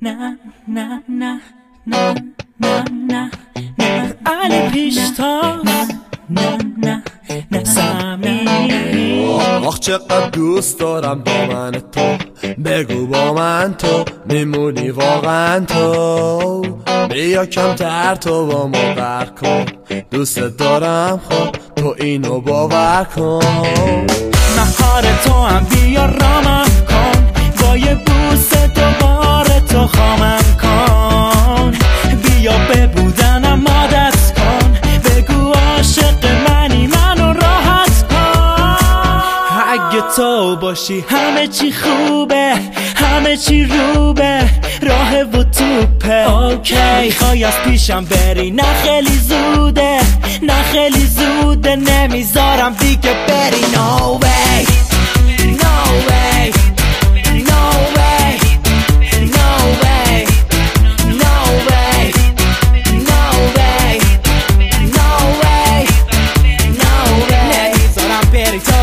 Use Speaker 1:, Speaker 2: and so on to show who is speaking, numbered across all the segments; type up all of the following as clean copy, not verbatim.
Speaker 1: نه نه نه نه نه نه نه علی پیشتاز نه نه نه سمی
Speaker 2: آخ چقدر دوست دارم دامن تو، بگو با من تو میمونی واقعا تو، بیا کمتر تو با ما قهر کن، دوست دارم خب تو اینو باور کن.
Speaker 1: مهار تو هم بیا رامم کن، با یه بوس دوباره تو خامم کن، بیا به بودنم عادت کن، بگو عاشق منی منو راحت کن. اگه تو باشی همه چی خوبه، همه چی روبه، راه و توپه. اوکی خواهی از پیشم بری، نه خیلی زوده، نه خیلی زوده، نمیذارم دیگه بری. No way No way No way No way No way No way No way No way نمیذارم بری تو.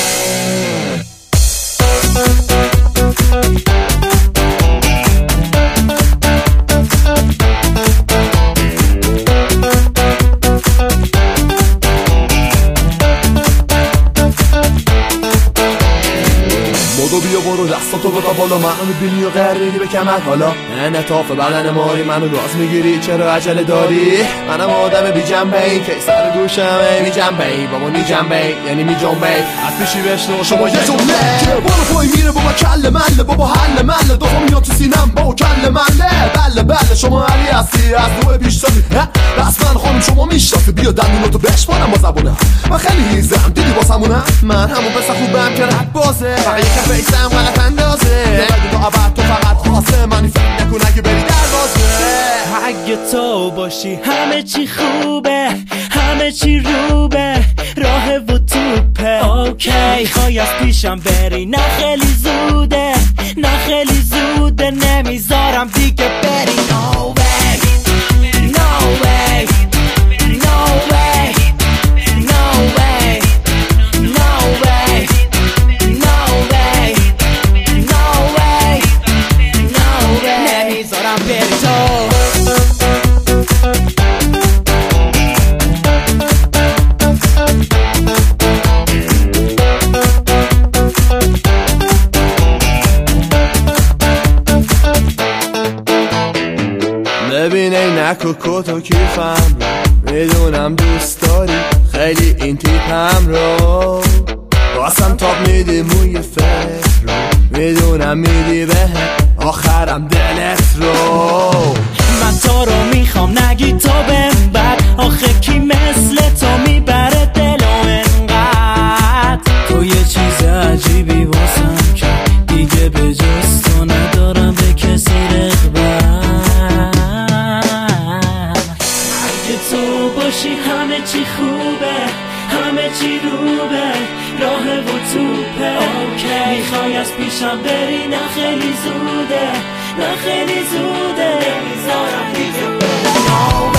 Speaker 2: بودو بیا برو دستاتو بتا بالا، منو میبینی و غریبی به کمر حالا انعطاف بدن ماری منو راز میگیری، چرا عجله داری؟ منم آدم بی جنبه ای که سر گوشمه بی جنبه ای با من بی جنبه ای یعنی می جنبه ای از پیشی بشنو شما یه جمله که برو پای میره بابا کل مله بابا حل مله دوتا میاد تو سینم بابا کل مله بله بله شما علی هستی از نوع بیشتری بس من خانم شما میشناسی، بیا دندوناتو بشمارم با زبونه من خیلی هیزم دیدی واسمونه، من همون پسر خوبم که رد بازه فقط یکم فیسم غلط اندازه، نبگی تو عبد تو فقط خاصه منی فکر نکن اگه بری دروازه.
Speaker 1: اگه تو باشی همه چی خوبه، همه چی روبه، راه و توپه. اوکی خواهی از پیشم بری، نه خیلی زوده، نه خیلی زوده، نمیذارم دیگه بری. No way No way No way No way No way No way No way No way نمیذارم بری تو.
Speaker 2: ببین ای نکو کتو کیفم رو میدونم دوست داری خیلی این تیپم رو، واسم تاب میدی موی فکر رو میدونم میدی به آخرم دلت رو.
Speaker 1: من تو رو میخوام نگی تو بهم بد، آخه کی مثل تو میبره دلو انقدر. تو یه چیز عجیبی واسم که دیگه به جز تو ندارم به کسی رغبت. اگه تو باشی همه چی خوبه، همه چی روبه، راه و توپه. اوکی میخوای از پیشم بری، نه خیلی زوده، نه خیلی زوده، نمیذارم دیگه بری.